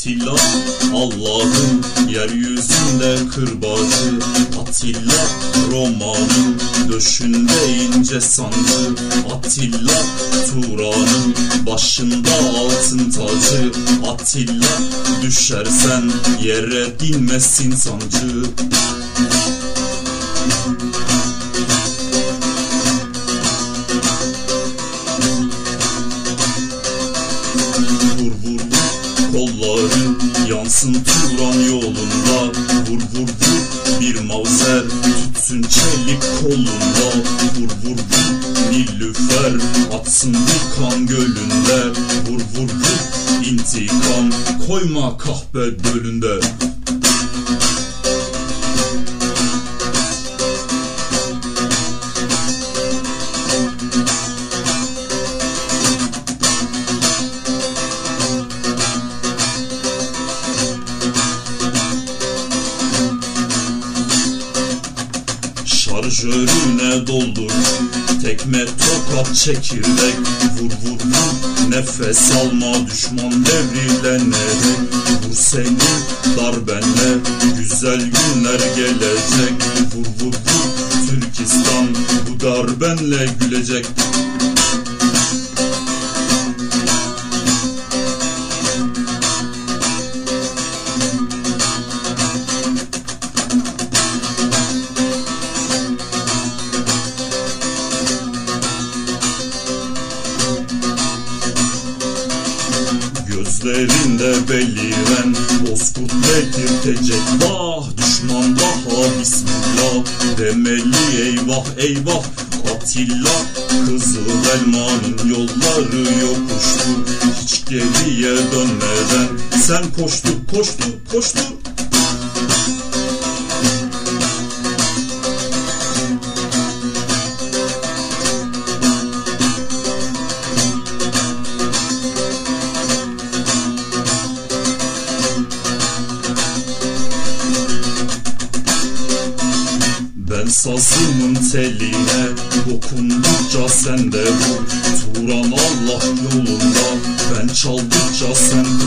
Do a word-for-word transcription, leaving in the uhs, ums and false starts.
Atilla Allah'ın yeryüzünde kırbacı, Atilla Roma'nın döşünde ince sancı, Atilla Turan'ın başında altın tacı, Atilla düşersen yere dinmesin sancı. Vur vur vur kolların yansın Turan yolunda, vur vur vur bir mavzer tutsun çelik kolunda, vur vur vur nilüfer atsın bir kan gölünde, vur vur vur intikam koyma kahpe gölünde. Şarjörüne doldur tekme tokat çekirdek, vur vur vur nefes alma düşman devrilenerek, vur senin darbenle güzel günler gelecek, vur vur vur Türkistan bu darbenle gülecek. Gözlerinde beliren bozkurt belirtecek, vah düşman daha bismillah demeli, eyvah eyvah. Atilla Kızıl Elma'nın yolları yokuştu, hiç geriye dönmeden sen koştu koştu koştu. Ben sazımın teline dokundukça sen de vur, Turan Allah yolunda ben çaldıkça sen